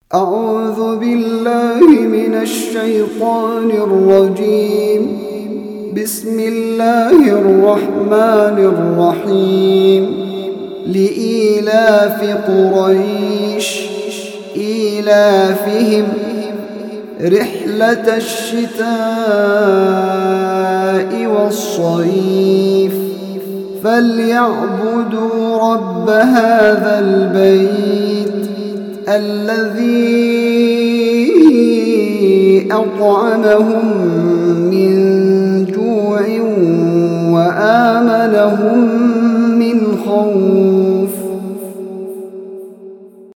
أعوذ بالله من الشيطان الرجيم. بسم الله الرحمن الرحيم. لإيلاف قريش إيلافهم رحلة الشتاء والصيف فليعبدوا رب هذا البيت الذي أطعمهم